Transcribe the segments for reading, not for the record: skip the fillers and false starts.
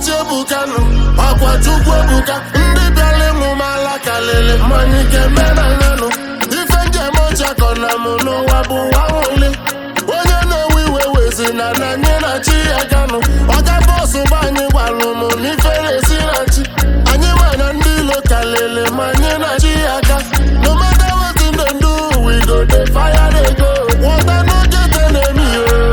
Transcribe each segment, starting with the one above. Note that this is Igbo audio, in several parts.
na-eti ebukanu ọkwa Chukwu ebuka ndị bịara ịmụ m ala kalịlị mmanya ike mena nyanụ ife njem ọchakọ na mụ n'ụwa bụ nwa nwụli onye na-ewe iwe wezi na anyị na chi ya ganụ ọga bọsụ bụ anyị gwalụ mụ n'ife na-esi na chi anyị nwere ndị ilo kalịlị ma anyị na chi ya ga no matter wetin dem do we go dey fire dey go water no get enemy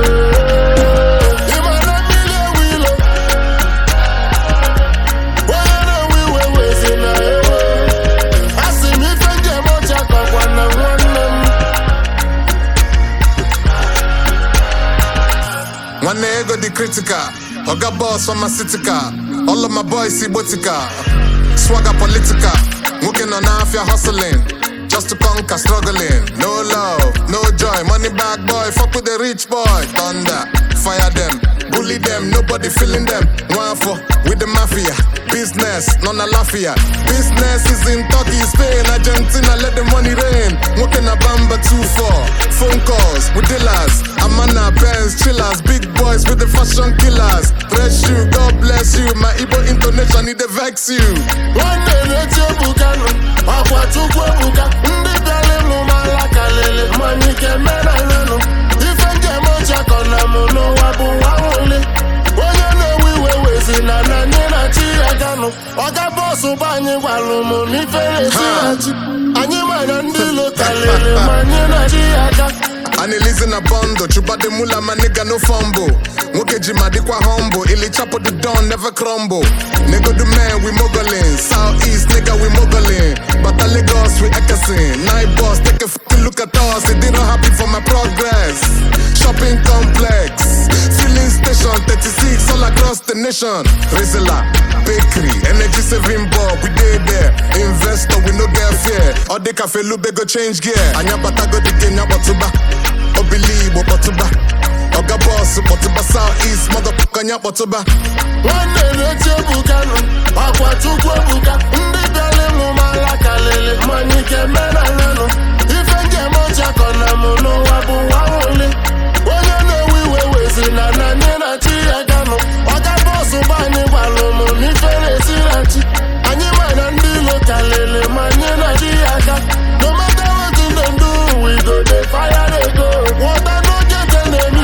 One ego the critical, Oga boss pharmaceutical. All of my boys botica, swagger political. Working on half your hustling, just to conquer struggling. No love, no joy, money bag boy. Fuck with the rich boy, thunder, fire them, bully them, nobody feeling them. One for with the mafia, business, none a lafia. Business is in Turkey, Spain, Argentina, let the money rain. Working a bamba 2-4, phone calls with dealers. Amana, Benz, chillers, big boys with the fashion killers. Bless you, God bless you. My Igbo intonation, need to vex you. One day, let's go bukanu. Akwa Chukwu ebuka. Ndị bịara ịmụ m ala kalịlị. Mmanya ike mena nyanụ. Ife njem ọchakọ na mụ n'ụwa bụ nwa nwụli. Onye na-ewe iwe wezi na anyị na chi ya ganụ. Ọga bọsụ bụ anyị gwalụ mụ n'ife na-esi na chi. Anyị nwere ndị ilo kalịlị ma anyị na chi ya ga. Annalise in a bundle, chuba the mula, my nigga no fumble. Woke jima dikwa humble, illy chop of the dawn never crumble. Nigga the man, we moguling. Southeast, nigga, we moguling. But the Lagos, we echoing. Night boss, take a fucking look at us. They didn't happy for my progress. Shopping complex, filling station 36 all across the nation. Rizla, bakery, energy saving bulb, we did there. Investor, we no get fear. All the cafe lube go change gear. Anya bata go the game, batuba. Obili, batuba. Oga boss, batuba southeast, motherfucker, nya batuba. One day, let's go bukanu. Akwa Chukwu ebuka. Ndị bịara ịmụ m ala kalịlị. Mmanya ike mena nyanụ. Ife njem ọchakọ na mụ n'ụwa bụ nwa nwụli. Onye na-ewe iwe wezi na anyị na chi ya ganụ. Ọga bọsụ bụ anyị gwalụ mụ n'ife na-esi na chi. Anyị nwere ndị ilo kalịlị ma anyị na chi ya ga. No matter wetin dem do, we go dey fire dey go. Water no get enemy.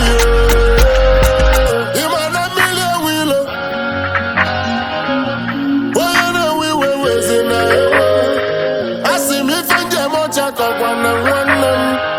Ịma na mmiri ewu ilo. Onye na-ewe iwe wezi na ewe. Asị m ife njem ọchakọ gwa na nwanne m.